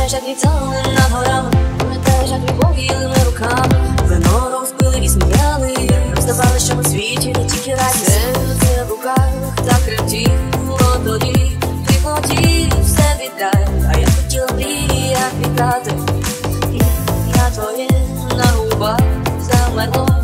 Пам'ятаєш, як літали над горами, пам'ятаєш, як любов їли ми руками, вино розпили і сміяли, роздавали, що на світі не тільки радість. Серце в руках так тремтіло тоді, ти хотів все віддати, а я хотіла мрії, як віддати. І я твоє на губах замерло.